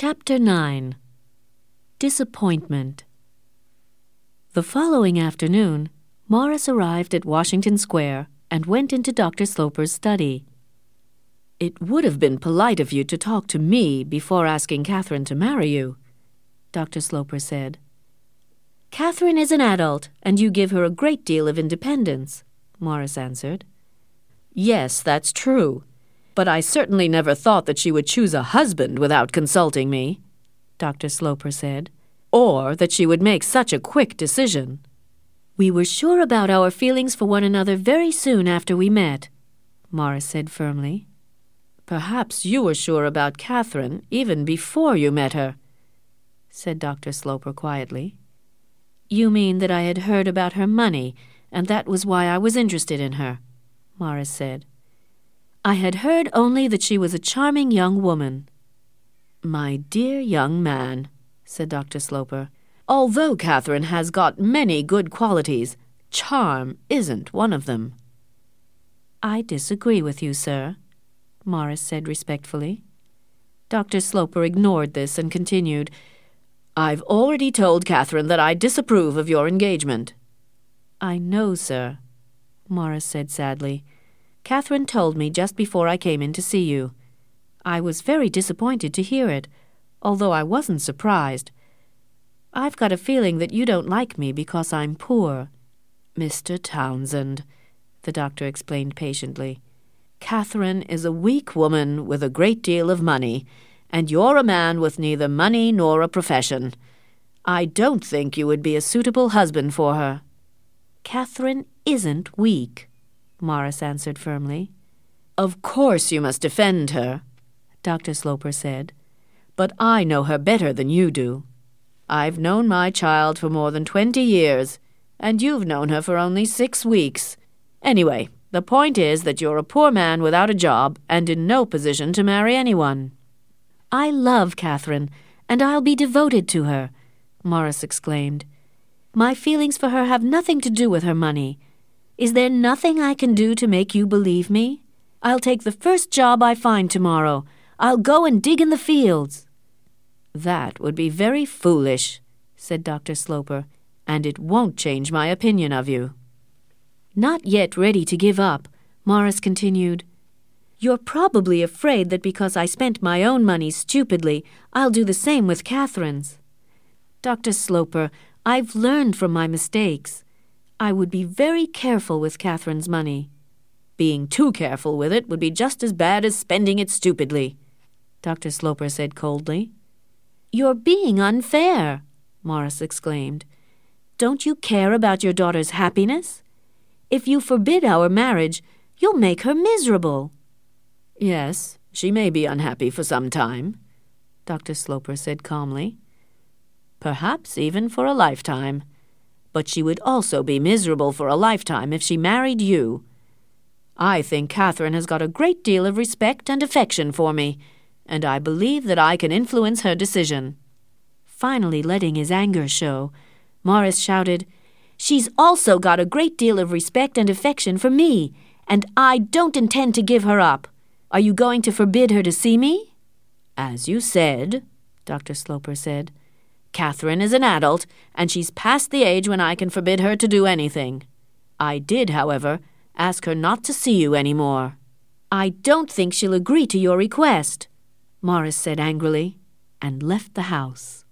Chapter 9. Disappointment. The following afternoon, Morris arrived at Washington Square and went into Dr. Sloper's study. "It would have been polite of you to talk to me before asking Catherine to marry you," Dr. Sloper said. "Catherine is an adult, and you give her a great deal of independence," Morris answered. "Yes, that's true. But I certainly never thought that she would choose a husband without consulting me," Dr. Sloper said, "or that she would make such a quick decision." "We were sure about our feelings for one another very soon after we met," Morris said firmly. "Perhaps you were sure about Catherine even before you met her," said Dr. Sloper quietly. "You mean that I had heard about her money, and that was why I was interested in her," Morris said. "I had heard only that she was a charming young woman." "My dear young man," said Dr. Sloper, "although Catherine has got many good qualities, charm isn't one of them." "I disagree with you, sir," Morris said respectfully. Dr. Sloper ignored this and continued, "I've already told Catherine that I disapprove of your engagement." "I know, sir," Morris said sadly. "Catherine told me just before I came in to see you. I was very disappointed to hear it, although I wasn't surprised. I've got a feeling that you don't like me because I'm poor." "Mr. Townsend," the doctor explained patiently, "Catherine is a weak woman with a great deal of money, and you're a man with neither money nor a profession. I don't think you would be a suitable husband for her." "Catherine isn't weak," Morris answered firmly. "Of course you must defend her," Dr. Sloper said, "but I know her better than you do. I've known my child for more than 20 years, and you've known her for only 6 weeks. Anyway, the point is that you're a poor man without a job and in no position to marry anyone." "I love Catherine, and I'll be devoted to her," Morris exclaimed. "My feelings for her have nothing to do with her money. Is there nothing I can do to make you believe me? I'll take the first job I find tomorrow. I'll go and dig in the fields." "That would be very foolish," said Dr. Sloper, "and it won't change my opinion of you." Not yet ready to give up, Morris continued, "You're probably afraid that because I spent my own money stupidly, I'll do the same with Catherine's. Dr. Sloper, I've learned from my mistakes. I would be very careful with Catherine's money." "Being too careful with it would be just as bad as spending it stupidly," Dr. Sloper said coldly. "You're being unfair," Morris exclaimed. "Don't you care about your daughter's happiness? If you forbid our marriage, you'll make her miserable." "Yes, she may be unhappy for some time," Dr. Sloper said calmly. "Perhaps even for a lifetime. But she would also be miserable for a lifetime if she married you. I think Catherine has got a great deal of respect and affection for me, and I believe that I can influence her decision." Finally letting his anger show, Morris shouted, "She's also got a great deal of respect and affection for me, and I don't intend to give her up. Are you going to forbid her to see me?" "As you said," Dr. Sloper said, "Catherine is an adult, and she's past the age when I can forbid her to do anything. I did, however, ask her not to see you any more." "I don't think she'll agree to your request," Morris said angrily, and left the house.